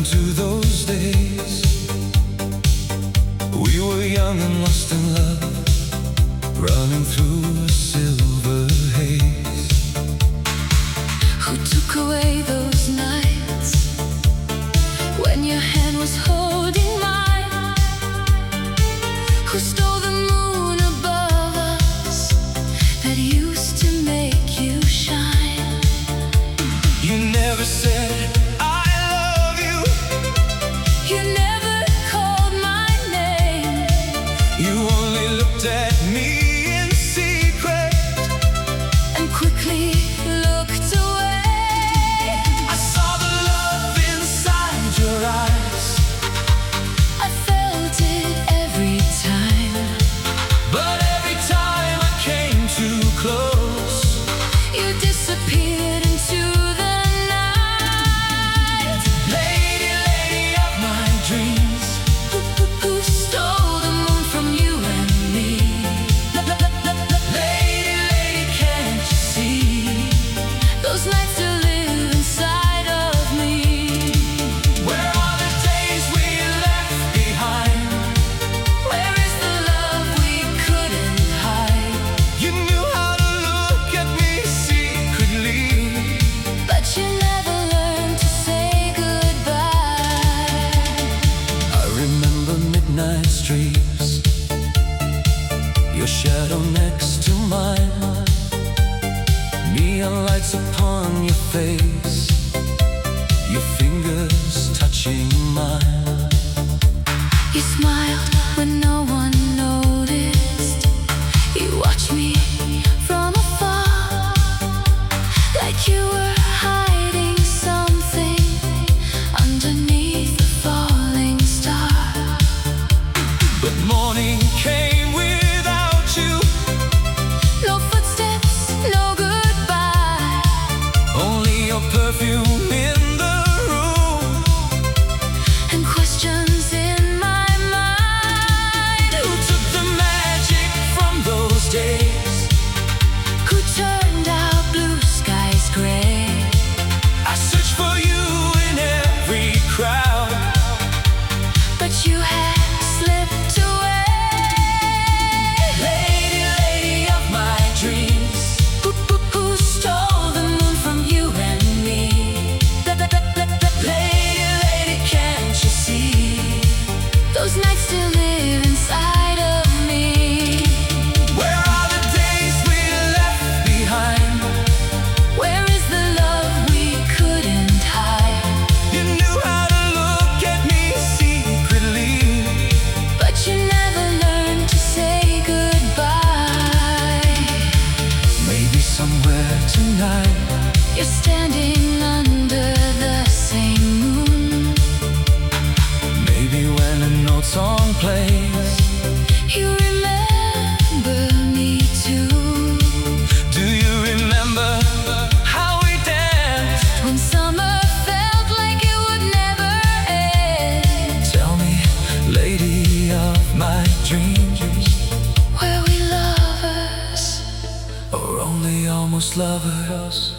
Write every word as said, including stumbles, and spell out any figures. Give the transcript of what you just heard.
to those days. We were young and lost in love, running through a silver haze. Who took away those nights when your hand was holding mine? Who stole the moon above us that used to make you shine? You never said I love you. You never called my name. You only looked at me in secret and quickly looked away. I saw the love inside your eyes. I felt it every time, but every time I came too close, you disappeared into the night. Lady, lady of my dreams, Who, who, who stole the moon from you and me? lady, lady, can't you see? Those nights still live inside of me. Where are the days we left behind? Where is the love we couldn't hide? You knew how to look at me secretly, But you never learned to say goodbye. I remember midnight streets, your shadow next to mine, neon lights upon your face, your fingers touching mine. You smiled when no one noticed. You watched me from afar, like you were hiding something underneath the falling star. But morning came without you, No footsteps, no goodbye. only your perfume in the room, And questions in my mind. who took the magic from those days? Who turned our blue skies gray? I searched for you in every crowd, But you had slipped away. lady, lady of my dreams. Who, who, who stole the moon from you and me? Lady, lady, can't you see? Those nights still live inside of me. Where are the days we left behind? Where is the love we couldn't hide? You knew how to look at me secretly, But you never learned to say goodbye. maybe somewhere tonight, You're standing under the same moon. maybe when an old song plays. You remember me too. Do you remember how we danced? When summer felt like it would never end. Tell me, lady of my dreams, Were we lovers? or only almost lovers?